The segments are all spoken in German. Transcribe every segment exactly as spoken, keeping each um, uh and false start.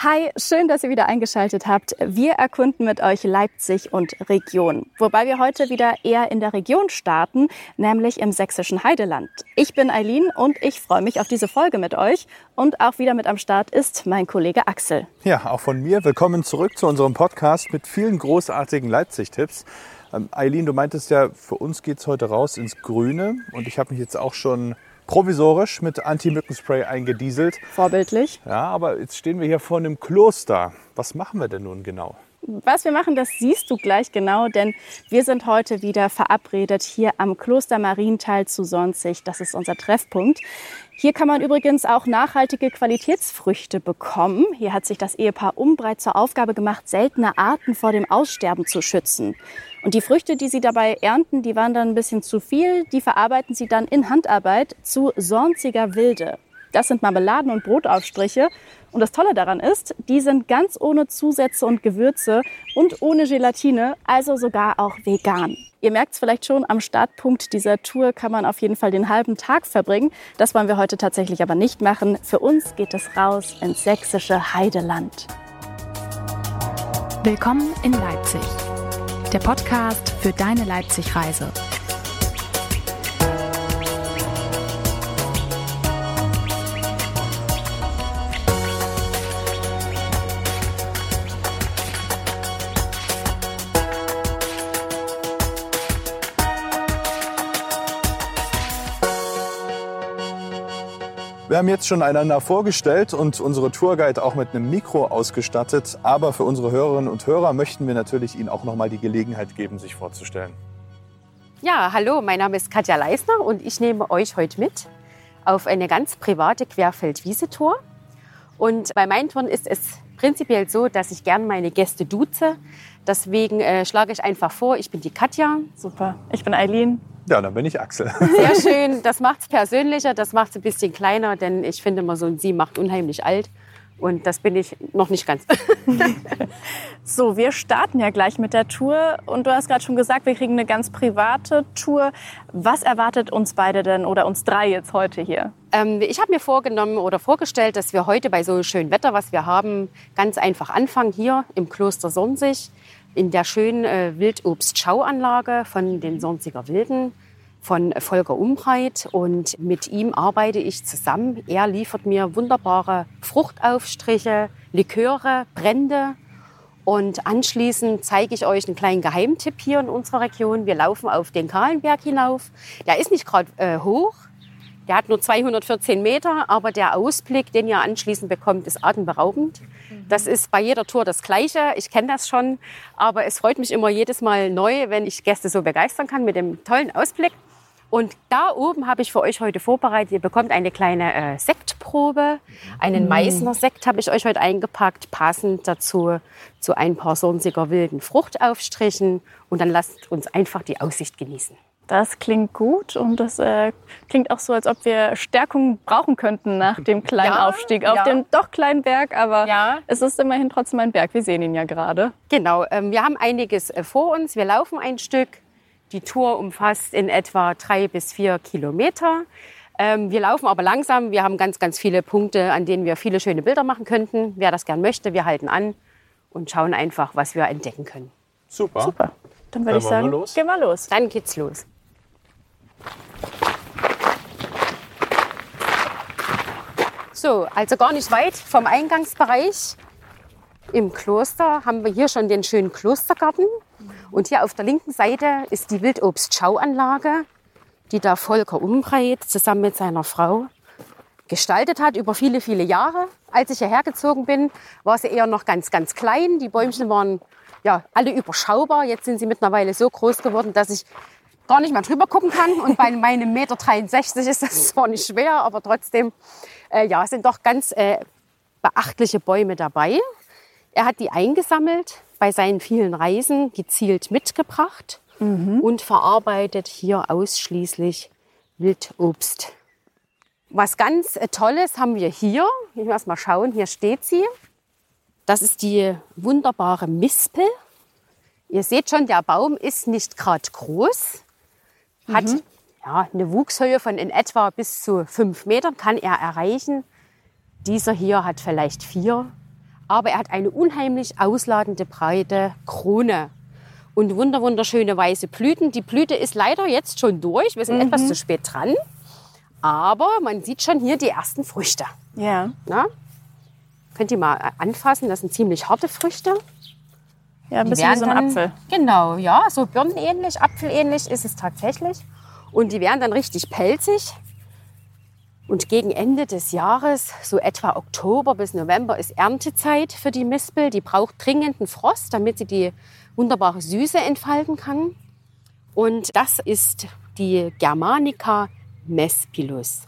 Hi, schön, dass ihr wieder eingeschaltet habt. Wir erkunden mit euch Leipzig und Region. Wobei wir heute wieder eher in der Region starten, nämlich im sächsischen Heideland. Ich bin Eileen und ich freue mich auf diese Folge mit euch. Und auch wieder mit am Start ist mein Kollege Axel. Ja, auch von mir. Willkommen zurück zu unserem Podcast mit vielen großartigen Leipzig-Tipps. Ähm, Eileen, du meintest ja, für uns geht es heute raus ins Grüne. Und ich habe mich jetzt auch schon provisorisch mit Anti-Mückenspray eingedieselt. Vorbildlich. Ja, aber jetzt stehen wir hier vor einem Kloster. Was machen wir denn nun genau? Was wir machen, das siehst du gleich genau, denn wir sind heute wieder verabredet hier am Kloster Marienthal zu Sonzig. Das ist unser Treffpunkt. Hier kann man übrigens auch nachhaltige Qualitätsfrüchte bekommen. Hier hat sich das Ehepaar Umbreit zur Aufgabe gemacht, seltene Arten vor dem Aussterben zu schützen. Und die Früchte, die sie dabei ernten, die waren dann ein bisschen zu viel. Die verarbeiten sie dann in Handarbeit zu Sonziger Wilde. Das sind Marmeladen und Brotaufstriche. Und das Tolle daran ist, die sind ganz ohne Zusätze und Gewürze und ohne Gelatine, also sogar auch vegan. Ihr merkt es vielleicht schon, am Startpunkt dieser Tour kann man auf jeden Fall den halben Tag verbringen. Das wollen wir heute tatsächlich aber nicht machen. Für uns geht es raus ins sächsische Heideland. Willkommen in Leipzig, der Podcast für deine Leipzig-Reise. Wir haben jetzt schon einander vorgestellt und unsere Tourguide auch mit einem Mikro ausgestattet. Aber für unsere Hörerinnen und Hörer möchten wir natürlich Ihnen auch noch mal die Gelegenheit geben, sich vorzustellen. Ja, hallo, mein Name ist Katja Leisner und ich nehme euch heute mit auf eine ganz private Querfeld-Wiese-Tour. Und bei meinen Touren ist es prinzipiell so, dass ich gern meine Gäste duze. Deswegen äh, schlage ich einfach vor, ich bin die Katja. Super, ich bin Eileen. Ja, dann bin ich Axel. Sehr schön, das macht es persönlicher, das macht es ein bisschen kleiner, denn ich finde immer so ein Sie macht unheimlich alt. Und das bin ich noch nicht ganz. So, wir starten ja gleich mit der Tour. Und du hast gerade schon gesagt, wir kriegen eine ganz private Tour. Was erwartet uns beide denn oder uns drei jetzt heute hier? Ähm, ich habe mir vorgenommen oder vorgestellt, dass wir heute bei so schönem Wetter, was wir haben, ganz einfach anfangen hier im Kloster Sonzig. In der schönen äh, Wildobst-Schauanlage von den Sonziger Wilden, von Volker Umbreit. Und mit ihm arbeite ich zusammen. Er liefert mir wunderbare Fruchtaufstriche, Liköre, Brände. Und anschließend zeige ich euch einen kleinen Geheimtipp hier in unserer Region. Wir laufen auf den Kahlenberg hinauf. Der ist nicht gerade äh, hoch. Der hat nur zweihundertvierzehn Meter, aber der Ausblick, den ihr anschließend bekommt, ist atemberaubend. Das ist bei jeder Tour das Gleiche. Ich kenne das schon, aber es freut mich immer jedes Mal neu, wenn ich Gäste so begeistern kann mit dem tollen Ausblick. Und da oben habe ich für euch heute vorbereitet, ihr bekommt eine kleine äh, Sektprobe. Einen Meißner Sekt habe ich euch heute eingepackt, passend dazu zu ein paar Sonziger wilden Fruchtaufstrichen. Und dann lasst uns einfach die Aussicht genießen. Das klingt gut und das äh, klingt auch so, als ob wir Stärkung brauchen könnten nach dem kleinen Ja, Aufstieg auf ja. dem doch kleinen Berg. Aber Ja. es ist immerhin trotzdem ein Berg. Wir sehen ihn ja gerade. Genau, ähm, wir haben einiges äh, vor uns. Wir laufen ein Stück. Die Tour umfasst in etwa drei bis vier Kilometer. Ähm, wir laufen aber langsam. Wir haben ganz, ganz viele Punkte, an denen wir viele schöne Bilder machen könnten. Wer das gern möchte, wir halten an und schauen einfach, was wir entdecken können. Super. Super. Dann würde ich Dann wollen sagen, wir los? gehen wir los. Dann geht's los. So, also gar nicht weit vom Eingangsbereich im Kloster haben wir hier schon den schönen Klostergarten. Und hier auf der linken Seite ist die Wildobst-Schauanlage, die der Volker Umbreit zusammen mit seiner Frau gestaltet hat über viele, viele Jahre. Als ich hierher gezogen bin, war sie eher noch ganz, ganz klein. Die Bäumchen waren ja alle überschaubar. Jetzt sind sie mittlerweile so groß geworden, dass ich gar nicht mehr drüber gucken kann. Und bei meinem Meter dreiundsechzig ist das zwar nicht schwer, aber trotzdem äh, ja, sind doch ganz äh, beachtliche Bäume dabei. Er hat die eingesammelt, bei seinen vielen Reisen gezielt mitgebracht mhm. und verarbeitet hier ausschließlich Wildobst. Was ganz äh, Tolles haben wir hier. Ich muss erst mal schauen, hier steht sie. Das ist die wunderbare Mispel. Ihr seht schon, der Baum ist nicht gerade groß. Hat mhm. ja, eine Wuchshöhe von in etwa bis zu fünf Metern, kann er erreichen. Dieser hier hat vielleicht vier. aber er hat eine unheimlich ausladende, breite Krone und wunder wunderschöne weiße Blüten. Die Blüte ist leider jetzt schon durch, wir sind mhm. etwas zu spät dran, aber man sieht schon hier die ersten Früchte. Ja. Na? Könnt ihr mal anfassen, das sind ziemlich harte Früchte. Ja, ein bisschen wie so ein dann, Apfel. Genau, ja, so birnenähnlich, apfelähnlich ist es tatsächlich. Und die werden dann richtig pelzig. Und gegen Ende des Jahres, so etwa Oktober bis November, ist Erntezeit für die Mispel. Die braucht dringenden Frost, damit sie die wunderbare Süße entfalten kann. Und das ist die Germanica mespilus.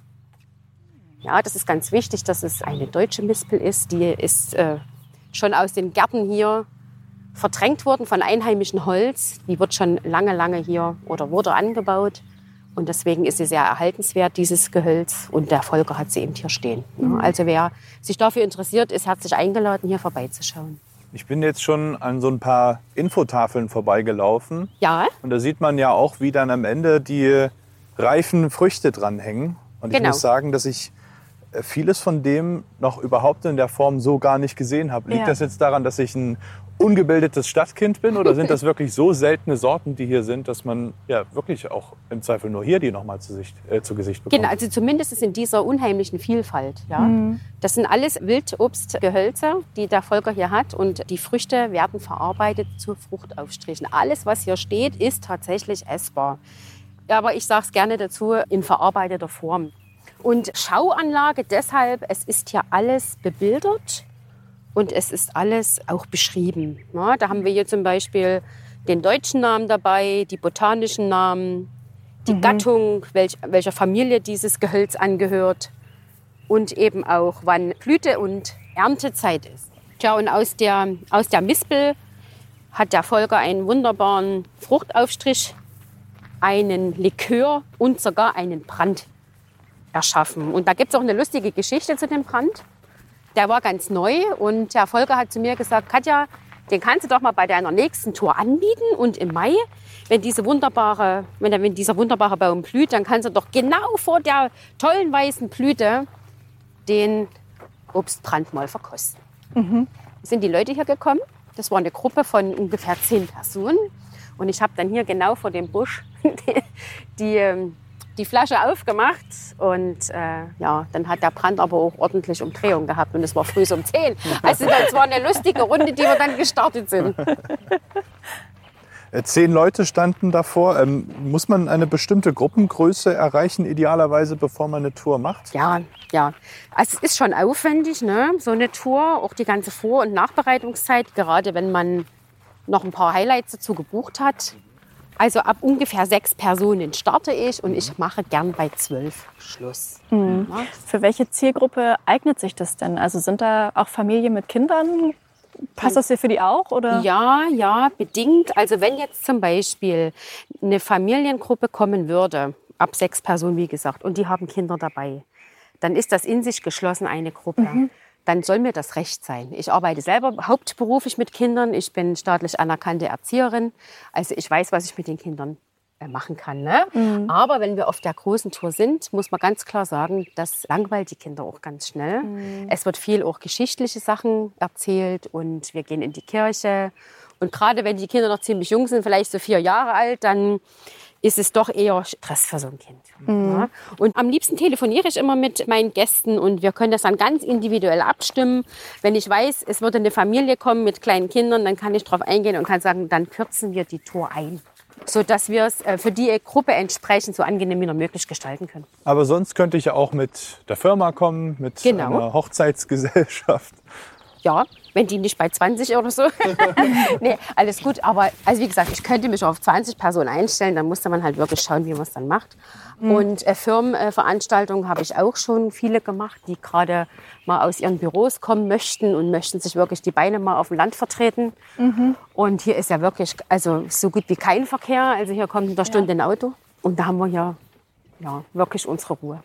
Ja, das ist ganz wichtig, dass es eine deutsche Mispel ist. Die ist äh, schon aus den Gärten hier verdrängt worden von einheimischem Holz. Die wird schon lange, lange hier oder wurde angebaut. Und deswegen ist sie sehr erhaltenswert, dieses Gehölz. Und der Volker hat sie eben hier stehen. Mhm. Also wer sich dafür interessiert, ist herzlich eingeladen, hier vorbeizuschauen. Ich bin jetzt schon an so ein paar Infotafeln vorbeigelaufen. Ja. Und da sieht man ja auch, wie dann am Ende die reifen Früchte dranhängen. Und ich genau. muss sagen, dass ich vieles von dem noch überhaupt in der Form so gar nicht gesehen habe. Liegt Ja. das jetzt daran, dass ich ein ungebildetes Stadtkind bin, oder sind das wirklich so seltene Sorten, die hier sind, dass man ja wirklich auch im Zweifel nur hier die nochmal zu, Sicht, äh, zu Gesicht bekommt? Genau, also zumindest in dieser unheimlichen Vielfalt. Ja. Mhm. Das sind alles Wildobstgehölze, die der Volker hier hat. Und die Früchte werden verarbeitet zu Fruchtaufstrichen. Alles, was hier steht, ist tatsächlich essbar. Aber ich sage es gerne dazu, in verarbeiteter Form. Und Schauanlage deshalb, es ist hier alles bebildert. Und es ist alles auch beschrieben. Ja, da haben wir hier zum Beispiel den deutschen Namen dabei, die botanischen Namen, die mhm. Gattung, welch, welcher Familie dieses Gehölz angehört und eben auch, wann Blüte- und Erntezeit ist. Tja, und aus der, aus der Mispel hat der Volker einen wunderbaren Fruchtaufstrich, einen Likör und sogar einen Brand erschaffen. Und da gibt es auch eine lustige Geschichte zu dem Brand. Der war ganz neu und der Volker hat zu mir gesagt, Katja, den kannst du doch mal bei deiner nächsten Tour anbieten. Und im Mai, wenn, diese wunderbare, wenn, der, wenn dieser wunderbare Baum blüht, dann kannst du doch genau vor der tollen weißen Blüte den Obstbrand mal verkosten. Mhm. Sind die Leute hier gekommen. Das war eine Gruppe von ungefähr zehn Personen. Und ich habe dann hier genau vor dem Busch die, die die Flasche aufgemacht und äh, ja, dann hat der Brand aber auch ordentlich Umdrehung gehabt und es war früh um zehn. Also das war eine lustige Runde, die wir dann gestartet sind. Zehn Leute standen davor. Ähm, muss man eine bestimmte Gruppengröße erreichen, idealerweise, bevor man eine Tour macht? Ja, ja. Also es ist schon aufwendig, ne? So eine Tour, auch die ganze Vor- und Nachbereitungszeit, gerade wenn man noch ein paar Highlights dazu gebucht hat. Also ab ungefähr sechs Personen starte ich und ich mache gern bei zwölf Schluss. Mhm. Ja. Für welche Zielgruppe eignet sich das denn? Also sind da auch Familien mit Kindern? Passt das hier für die auch? Oder? Ja, ja, bedingt. Also wenn jetzt zum Beispiel eine Familiengruppe kommen würde, ab sechs Personen wie gesagt, und die haben Kinder dabei, dann ist das in sich geschlossen eine Gruppe. Mhm. Dann soll mir das recht sein. Ich arbeite selber hauptberuflich mit Kindern. Ich bin staatlich anerkannte Erzieherin. Also ich weiß, was ich mit den Kindern machen kann. Ne? Mhm. Aber wenn wir auf der großen Tour sind, muss man ganz klar sagen, das langweilt die Kinder auch ganz schnell. Mhm. Es wird viel auch geschichtliche Sachen erzählt und wir gehen in die Kirche. Und gerade wenn die Kinder noch ziemlich jung sind, vielleicht so vier Jahre alt, dann ist es doch eher Stress für so ein Kind. Mhm. Ja. Und am liebsten telefoniere ich immer mit meinen Gästen und wir können das dann ganz individuell abstimmen. Wenn ich weiß, es würde eine Familie kommen mit kleinen Kindern, dann kann ich darauf eingehen und kann sagen, dann kürzen wir die Tour ein, sodass wir es für die Gruppe entsprechend so angenehm wie noch möglich gestalten können. Aber sonst könnte ich ja auch mit der Firma kommen, mit genau. einer Hochzeitsgesellschaft. Ja, wenn die nicht bei zwanzig oder so. Nee, alles gut. Aber also wie gesagt, ich könnte mich auf zwanzig Personen einstellen. Dann musste man halt wirklich schauen, wie man es dann macht. Mhm. Und äh, Firmenveranstaltungen äh, habe ich auch schon viele gemacht, die gerade mal aus ihren Büros kommen möchten und möchten sich wirklich die Beine mal auf dem Land vertreten. Mhm. Und hier ist ja wirklich also so gut wie kein Verkehr. Also hier kommt in der Stunde ja. ein Auto. Und da haben wir ja, ja wirklich unsere Ruhe.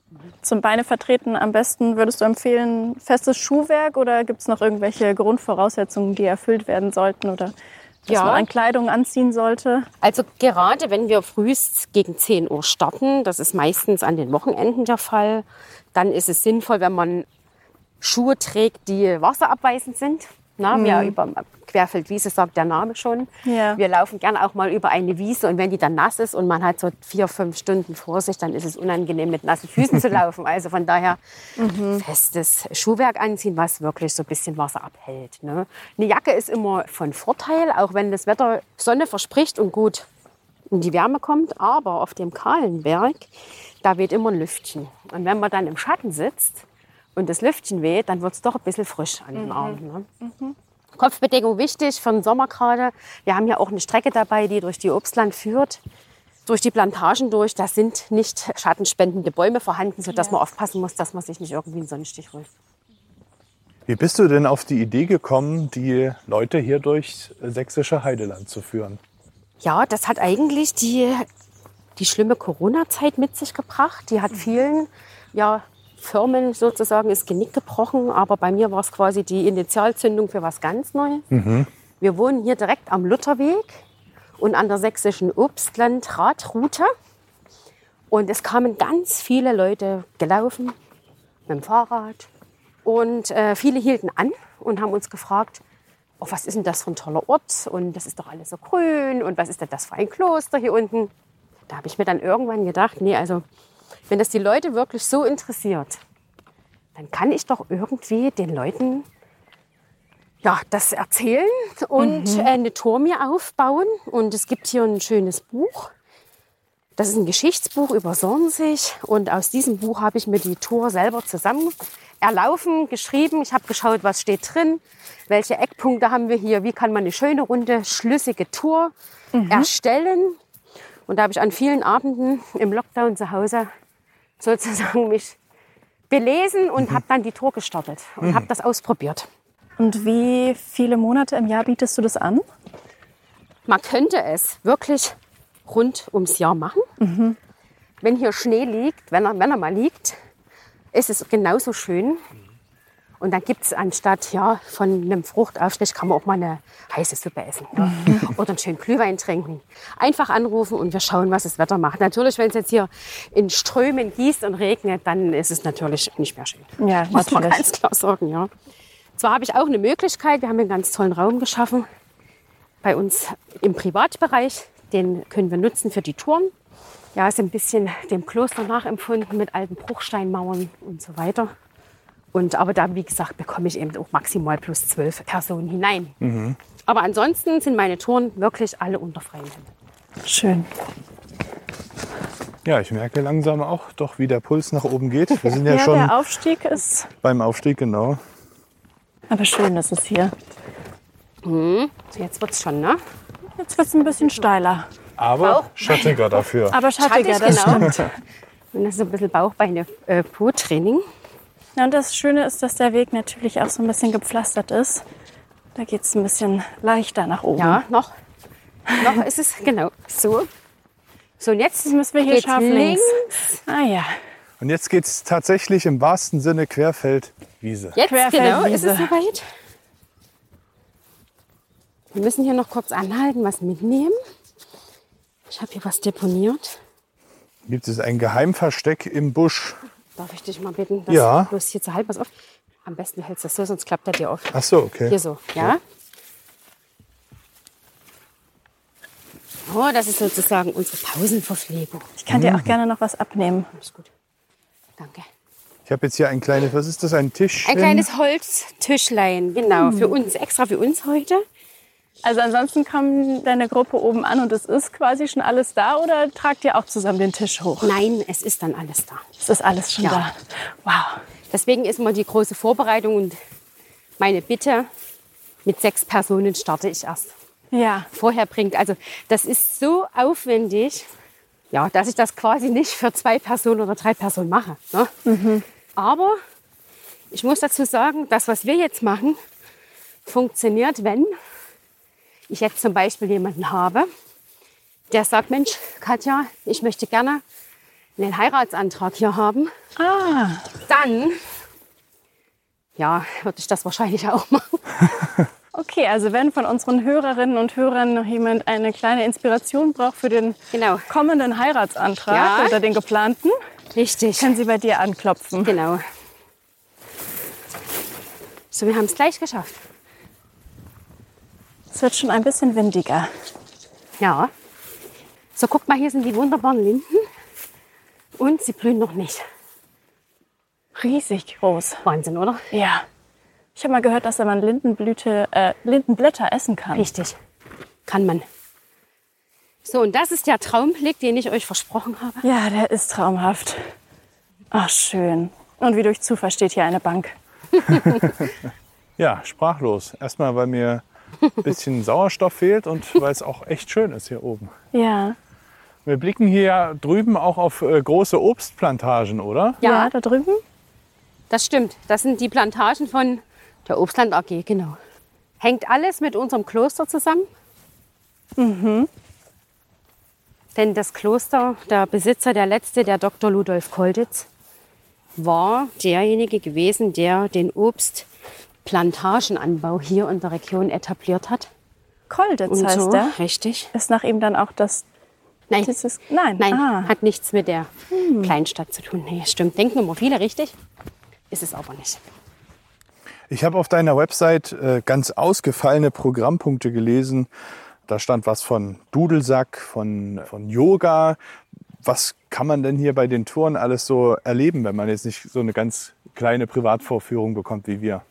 Zum Beine vertreten am besten würdest du empfehlen, festes Schuhwerk oder gibt es noch irgendwelche Grundvoraussetzungen, die erfüllt werden sollten oder was ja. man an Kleidung anziehen sollte? Also gerade wenn wir frühest gegen zehn Uhr starten, das ist meistens an den Wochenenden der Fall, dann ist es sinnvoll, wenn man Schuhe trägt, die wasserabweisend sind. Na, mhm. wir über Querfeldwiese sagt der Name schon. Ja. Wir laufen gerne auch mal über eine Wiese und wenn die dann nass ist und man hat so vier, fünf Stunden vor sich, dann ist es unangenehm, mit nassen Füßen zu laufen. Also von daher mhm. festes Schuhwerk anziehen, was wirklich so ein bisschen Wasser abhält. Ne? Eine Jacke ist immer von Vorteil, auch wenn das Wetter Sonne verspricht und gut in die Wärme kommt. Aber auf dem kahlen Berg, da weht immer ein Lüftchen. Und wenn man dann im Schatten sitzt und das Lüftchen weht, dann wird es doch ein bisschen frisch an den mhm. Armen. Ne? Mhm. Kopfbedeckung wichtig für den Sommer gerade. Wir haben hier auch eine Strecke dabei, die durch die Obstland führt, durch die Plantagen durch. Da sind nicht schattenspendende Bäume vorhanden, sodass ja. man aufpassen muss, dass man sich nicht irgendwie einen Sonnenstich holt. Wie bist du denn auf die Idee gekommen, die Leute hier durchs sächsische Heideland zu führen? Ja, das hat eigentlich die, die schlimme Corona-Zeit mit sich gebracht. Die hat vielen ja, Firmen sozusagen das Genick gebrochen, aber bei mir war es quasi die Initialzündung für was ganz Neues. Mhm. Wir wohnen hier direkt am Lutherweg und an der sächsischen Obstland-Radroute. Und es kamen ganz viele Leute gelaufen mit dem Fahrrad. Und äh, viele hielten an und haben uns gefragt, oh, was ist denn das für ein toller Ort? Und das ist doch alles so grün. Und was ist denn das für ein Kloster hier unten? Da habe ich mir dann irgendwann gedacht, nee, also wenn das die Leute wirklich so interessiert, dann kann ich doch irgendwie den Leuten ja, das erzählen und mhm. eine Tour mir aufbauen. Und es gibt hier ein schönes Buch. Das ist ein Geschichtsbuch über Sornsig. Und aus diesem Buch habe ich mir die Tour selber zusammen erlaufen, geschrieben. Ich habe geschaut, was steht drin, welche Eckpunkte haben wir hier, wie kann man eine schöne, runde, schlüssige Tour mhm. erstellen. Und da habe ich an vielen Abenden im Lockdown zu Hause sozusagen mich belesen und mhm. habe dann die Tour gestartet und mhm. habe das ausprobiert. Und wie viele Monate im Jahr bietest du das an? Man könnte es wirklich rund ums Jahr machen. Mhm. Wenn hier Schnee liegt, wenn er, wenn er mal liegt, ist es genauso schön. Und dann gibt es anstatt ja, von einem Fruchtaufstrich kann man auch mal eine heiße Suppe essen. Ja. Mhm. Oder einen schönen Glühwein trinken. Einfach anrufen und wir schauen, was das Wetter macht. Natürlich, wenn es jetzt hier in Strömen gießt und regnet, dann ist es natürlich nicht mehr schön. Ja, muss man ganz klar sagen. Ja. Zwar habe ich auch eine Möglichkeit, wir haben einen ganz tollen Raum geschaffen bei uns im Privatbereich. Den können wir nutzen für die Touren. Ja, ist ein bisschen dem Kloster nachempfunden mit alten Bruchsteinmauern und so weiter. Und, aber da, wie gesagt, bekomme ich eben auch maximal plus zwölf Personen hinein. Mhm. Aber ansonsten sind meine Touren wirklich alle unter freiem Himmel. Schön. Ja, ich merke langsam auch doch, wie der Puls nach oben geht. Wir sind ja, ja schon der Aufstieg ist... beim Aufstieg, genau. Aber schön ist es hier. Mhm. Jetzt wird es schon, ne? Jetzt wird es ein bisschen steiler. Aber Bauch. schattiger dafür. Aber schattiger, Schattig, das genau. stimmt. Und das ist ein bisschen Bauchbeine-Po-Training. Ja, und das Schöne ist, dass der Weg natürlich auch so ein bisschen gepflastert ist. Da geht es ein bisschen leichter nach oben. Ja, noch, noch ist es genau so. So, und jetzt müssen wir hier scharf links. links. Ah ja. Und jetzt geht es tatsächlich im wahrsten Sinne Querfeldwiese. Jetzt Querfeldwiese. Genau ist es soweit. Wir müssen hier noch kurz anhalten, was mitnehmen. Ich habe hier was deponiert. Gibt es ein Geheimversteck im Busch? Darf ich dich mal bitten, dass ja. du bloß hier zu halb was auf. Am besten hältst du das so, sonst klappt er dir auf. Ach so, okay. Hier so, ja. Oh, das ist sozusagen unsere Pausenverpflegung. Ich kann dir auch gerne noch was abnehmen. Ist gut. Danke. Ich habe jetzt hier ein kleines, was ist das, ein Tisch? Ein kleines Holztischlein, genau, für uns, extra für uns heute. Also ansonsten kam deine Gruppe oben an und es ist quasi schon alles da oder tragt ihr auch zusammen den Tisch hoch? Nein, es ist dann alles da. Es ist alles schon ja. da. Wow. Deswegen ist immer die große Vorbereitung und meine Bitte, mit sechs Personen starte ich erst. Ja. Vorher bringt, also das ist so aufwendig, ja, dass ich das quasi nicht für zwei Personen oder drei Personen mache. Ne? Mhm. Aber ich muss dazu sagen, das, was wir jetzt machen, funktioniert, wenn ich jetzt zum Beispiel jemanden habe, der sagt, Mensch, Katja, ich möchte gerne einen Heiratsantrag hier haben. Ah. Dann, ja, würde ich das wahrscheinlich auch machen. Okay, also wenn von unseren Hörerinnen und Hörern noch jemand eine kleine Inspiration braucht für den genau. kommenden Heiratsantrag ja. oder den geplanten, richtig, können Sie bei dir anklopfen. Genau. So, wir haben es gleich geschafft. Es wird schon ein bisschen windiger. Ja. So, guckt mal, hier sind die wunderbaren Linden. Und sie blühen noch nicht. Riesig groß. Wahnsinn, oder? Ja. Ich habe mal gehört, dass man Lindenblüte, äh, Lindenblätter essen kann. Richtig. Kann man. So, und das ist der Traumblick, den ich euch versprochen habe. Ja, der ist traumhaft. Ach, schön. Und wie durch Zufall steht hier eine Bank. Ja, sprachlos. Erstmal, weil mir ein bisschen Sauerstoff fehlt und weil es auch echt schön ist hier oben. Ja. Wir blicken hier drüben auch auf äh, große Obstplantagen, oder? Ja, Ja. da drüben? Das stimmt. Das sind die Plantagen von der Obstland A G, genau. Hängt alles mit unserem Kloster zusammen. Mhm. Denn das Kloster, der Besitzer, der letzte, der Doktor Ludolf Kolditz, war derjenige gewesen, der den Obstplantagenanbau hier in der Region etabliert hat. Kolditz Und heißt so, der. richtig. Ist nach ihm dann auch das... Nein, Dieses, nein, nein, Ah. hat nichts mit der Kleinstadt zu tun. Nee, stimmt, denken immer viele, richtig? Ist es aber nicht. Ich habe auf deiner Website äh, ganz ausgefallene Programmpunkte gelesen. Da stand was von Dudelsack, von, von Yoga. Was kann man denn hier bei den Touren alles so erleben, wenn man jetzt nicht so eine ganz kleine Privatvorführung bekommt wie wir?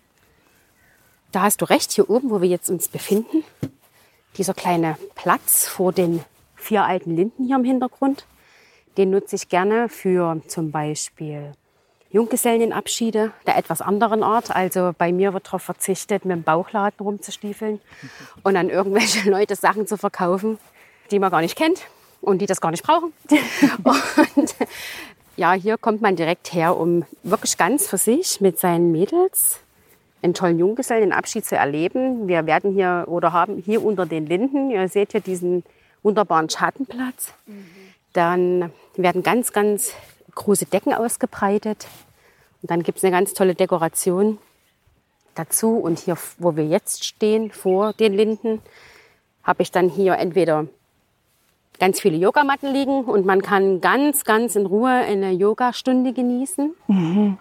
Da hast du recht, hier oben, wo wir jetzt uns befinden, dieser kleine Platz vor den vier alten Linden hier im Hintergrund, den nutze ich gerne für zum Beispiel Junggesellenabschiede der etwas anderen Art. Also bei mir wird darauf verzichtet, mit dem Bauchladen rumzustiefeln und an irgendwelche Leute Sachen zu verkaufen, die man gar nicht kennt und die das gar nicht brauchen. Und ja, hier kommt man direkt her, um wirklich ganz für sich mit seinen Mädels einen tollen Junggesellenabschied zu erleben. Wir werden hier oder haben hier unter den Linden, ihr seht hier diesen wunderbaren Schattenplatz. Dann werden ganz, ganz große Decken ausgebreitet. Und dann gibt es eine ganz tolle Dekoration dazu. Und hier, wo wir jetzt stehen, vor den Linden, habe ich dann hier entweder ganz viele Yogamatten liegen und man kann ganz, ganz in Ruhe eine Yogastunde genießen. Mhm.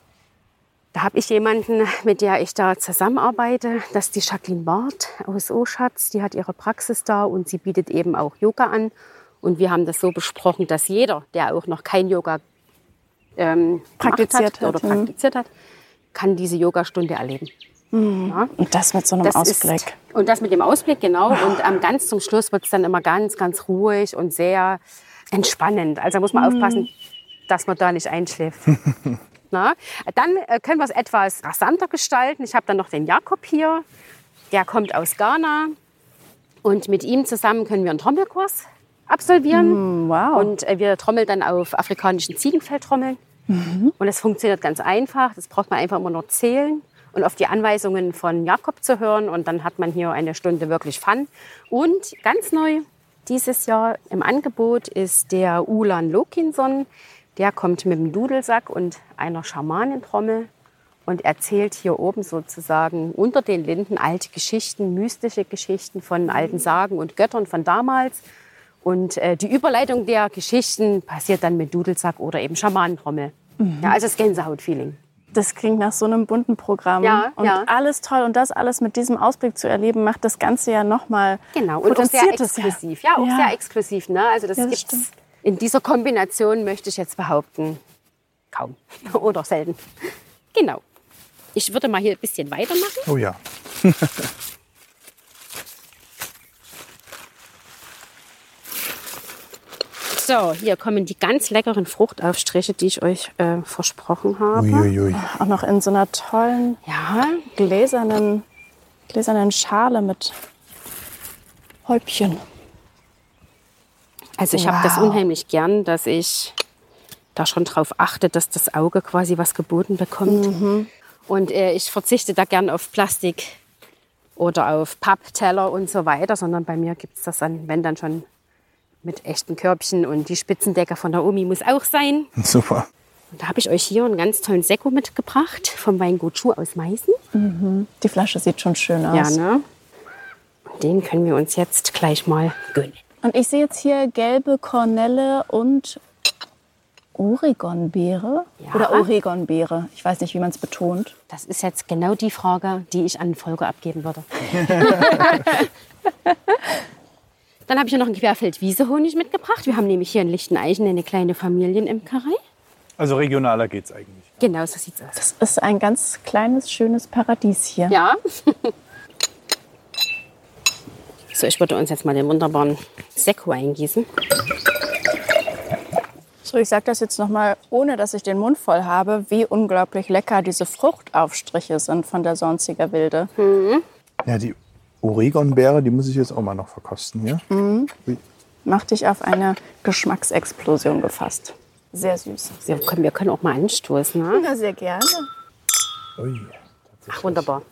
Da habe ich jemanden, mit der ich da zusammenarbeite. Das ist die Jacqueline Barth aus Oschatz. Die hat ihre Praxis da und sie bietet eben auch Yoga an. Und wir haben das so besprochen, dass jeder, der auch noch kein Yoga ähm, Praktiziert hat, oder hat, praktiziert hat, kann diese Yogastunde erleben. Mhm. Ja. Und das mit so einem Das Ausblick. Ist, und das mit dem Ausblick, genau. Und ähm, ganz zum Schluss wird es dann immer ganz, ganz ruhig und sehr entspannend. Also da muss man mhm. aufpassen, dass man da nicht einschläft. Na? Dann äh, können wir es etwas rasanter gestalten. Ich habe dann noch den Jakob hier. Der kommt aus Ghana. Und mit ihm zusammen können wir einen Trommelkurs absolvieren. Mm, wow. Und äh, wir trommeln dann auf afrikanischen Ziegenfelltrommeln. Mhm. Und das funktioniert ganz einfach. Das braucht man einfach immer nur zählen und auf die Anweisungen von Jakob zu hören. Und dann hat man hier eine Stunde wirklich Fun. Und ganz neu dieses Jahr im Angebot ist der Ulan Lokinson. Der kommt mit dem Dudelsack und einer Schamanentrommel und erzählt hier oben sozusagen unter den Linden alte Geschichten, mystische Geschichten von alten Sagen und Göttern von damals. Und äh, die Überleitung der Geschichten passiert dann mit Dudelsack oder eben Schamanentrommel. Mhm. Ja, also das Gänsehaut-Feeling. Das klingt nach so einem bunten Programm. Ja, und ja. alles toll. Und das alles mit diesem Ausblick zu erleben, macht das Ganze ja nochmal genau. Und auch sehr exklusiv. Ja, auch ja. sehr exklusiv. Ne? Also das, Ja, das gibt's stimmt. in dieser Kombination, möchte ich jetzt behaupten, kaum oder selten. Genau. Ich würde mal hier ein bisschen weitermachen. Oh ja. So, hier kommen die ganz leckeren Fruchtaufstriche, die ich euch äh, versprochen habe. Uiuiui. Auch noch in so einer tollen Ja, gläsernen, gläsernen Schale mit Häubchen. also ich habe das Wow. unheimlich gern, dass ich da schon drauf achte, dass das Auge quasi was geboten bekommt. Mhm. Und äh, ich verzichte da gern auf Plastik oder auf Pappteller und so weiter, sondern bei mir gibt es das dann, wenn dann schon mit echten Körbchen, und die Spitzendecker von der Omi muss auch sein. Super. Und da habe ich euch hier einen ganz tollen Sekko mitgebracht vom Weingut Schuh aus Meißen. Die Flasche sieht schon schön aus. Ja, ne? Und den können wir uns jetzt gleich mal gönnen. Und ich sehe jetzt hier gelbe Kornelle und Oregonbeere Ja. oder Oregonbeere? Ich weiß nicht, wie man es betont. Das ist jetzt genau die Frage, die ich an Volker abgeben würde. Dann habe ich hier noch einen Querfeld-Wiese-Honig mitgebracht. Wir haben nämlich hier in Lichteneichen eine kleine Familienimkerei. Also regionaler geht's eigentlich. Genau, so sieht's aus. Das ist ein ganz kleines, schönes Paradies hier. Ja. So, ich würde uns jetzt mal den wunderbaren Sektwein gießen. So, ich sage das jetzt nochmal, ohne dass ich den Mund voll habe, wie unglaublich lecker diese Fruchtaufstriche sind von der Sonziger Wilde. Mhm. Ja, die Oregonbeere, die muss ich jetzt auch mal noch verkosten hier. Mhm. Macht dich auf eine Geschmacksexplosion gefasst. Sehr süß. Wir können, wir können auch mal anstoßen. Ne? Ja, sehr gerne. Ui. Ach, wunderbar.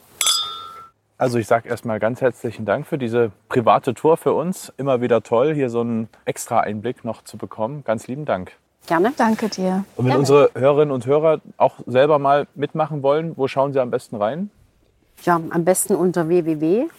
Also ich sage erstmal ganz herzlichen Dank für diese private Tour für uns. Immer wieder toll, hier so einen extra Einblick noch zu bekommen. Ganz lieben Dank. Gerne. Danke dir. Und wenn Gerne. unsere Hörerinnen und Hörer auch selber mal mitmachen wollen, wo schauen sie am besten rein? Ja, am besten unter w w w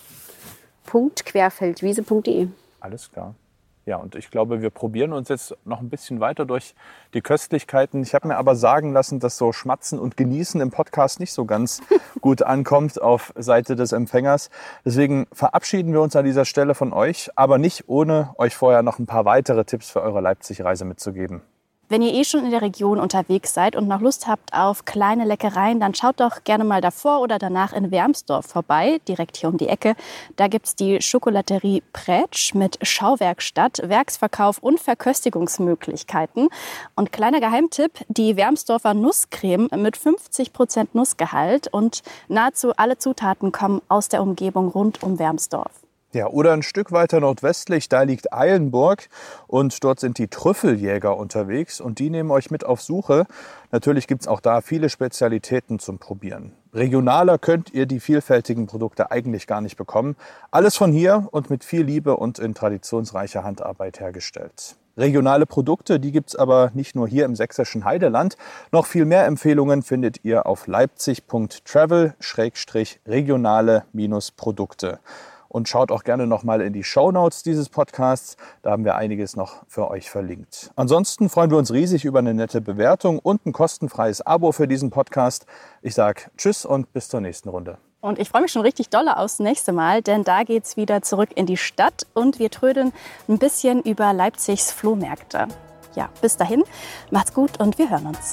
punkt querfeldwiese punkt de. Alles klar. Ja, und ich glaube, wir probieren uns jetzt noch ein bisschen weiter durch die Köstlichkeiten. Ich habe mir aber sagen lassen, dass so Schmatzen und Genießen im Podcast nicht so ganz gut ankommt auf Seite des Empfängers. Deswegen verabschieden wir uns an dieser Stelle von euch, aber nicht ohne euch vorher noch ein paar weitere Tipps für eure Leipzig-Reise mitzugeben. Wenn ihr eh schon in der Region unterwegs seid und noch Lust habt auf kleine Leckereien, dann schaut doch gerne mal davor oder danach in Wermsdorf vorbei, direkt hier um die Ecke. Da gibt's die Schokolaterie Prätsch mit Schauwerkstatt, Werksverkauf und Verköstigungsmöglichkeiten. Und kleiner Geheimtipp, die Wermsdorfer Nusscreme mit fünfzig Prozent Nussgehalt und nahezu alle Zutaten kommen aus der Umgebung rund um Wermsdorf. Ja, oder ein Stück weiter nordwestlich, da liegt Eilenburg und dort sind die Trüffeljäger unterwegs und die nehmen euch mit auf Suche. Natürlich gibt's auch da viele Spezialitäten zum Probieren. Regionaler könnt ihr die vielfältigen Produkte eigentlich gar nicht bekommen. Alles von hier und mit viel Liebe und in traditionsreicher Handarbeit hergestellt. Regionale Produkte, die gibt's aber nicht nur hier im sächsischen Heideland. Noch viel mehr Empfehlungen findet ihr auf leipzig punkt travel Schrägstrich regionale Produkte. Und schaut auch gerne noch mal in die Shownotes dieses Podcasts. Da haben wir einiges noch für euch verlinkt. Ansonsten freuen wir uns riesig über eine nette Bewertung und ein kostenfreies Abo für diesen Podcast. Ich sage Tschüss und bis zur nächsten Runde. Und ich freue mich schon richtig doll aufs nächste Mal, denn da geht's wieder zurück in die Stadt und wir trödeln ein bisschen über Leipzigs Flohmärkte. Ja, bis dahin, macht's gut und wir hören uns.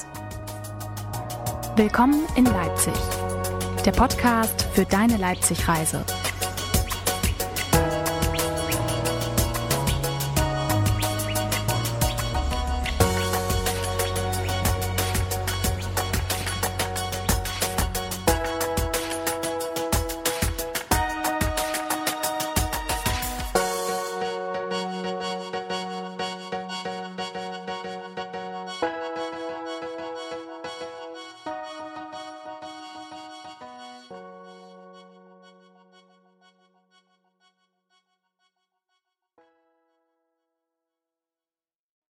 Willkommen in Leipzig, der Podcast für deine Leipzig-Reise.